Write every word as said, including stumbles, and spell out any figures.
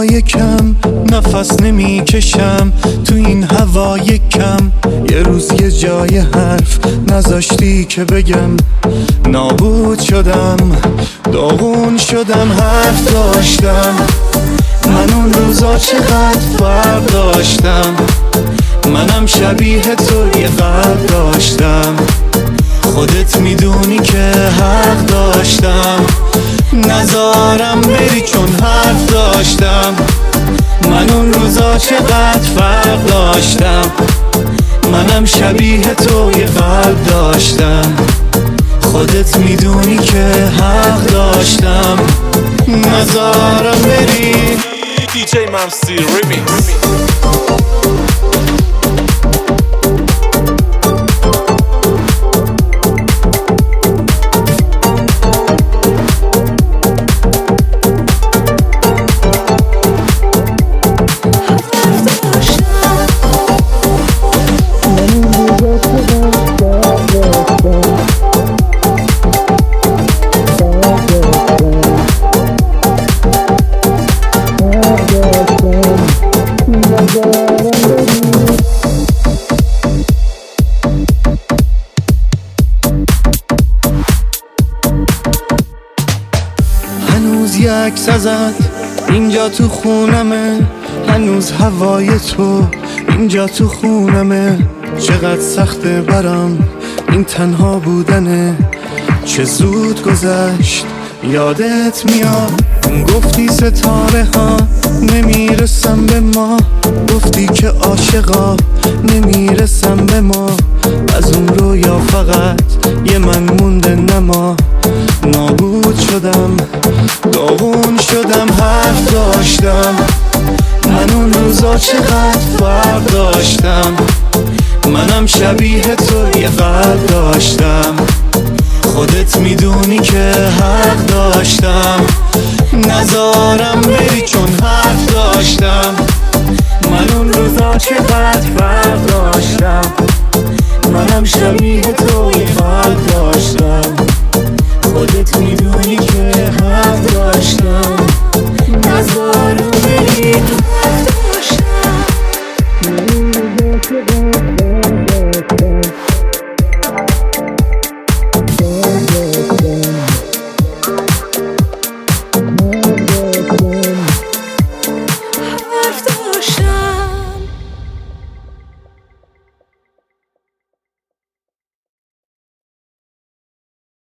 روزای کم نفس نمی کشم تو این هوای کم. یه روز یه جای حرف نذاشتی که بگم، نابود شدم داغون شدم. حرف داشتم من اون روزا چقدر فرق داشتم، منم شبیه تو یه قلب داشتم. خودت میدونی که حق داشتم نذارم بری چون حرف داشتم. من اون روزا چقدر فرق داشتم، منم شبیه تو یه قلب داشتم. خودت میدونی که حق داشتم نذارم بری. دی جی ممسی ریمیکس. هنوز یک عکس ازت اینجا تو خونمه، هنوز هوای تو اینجا تو خونمه. چقدر سخته برام این تنها بودنه، چه زود گذشت یادت میاد. گفتی ستاره ها نمیرسم به ما، گفتی که عاشقا نمیرسم به ما. از اون رویا فقط یه من مونده نما. نابود شدم داغون شدم. حرف داشتم من اون روزا چقدر فرق داشتم، منم شبیه تو یه قلب داشتم. خودت میدونی که حق داشتم نذارم بری چون حرف داشتم. من اون روزا چقدر فرق داشتم،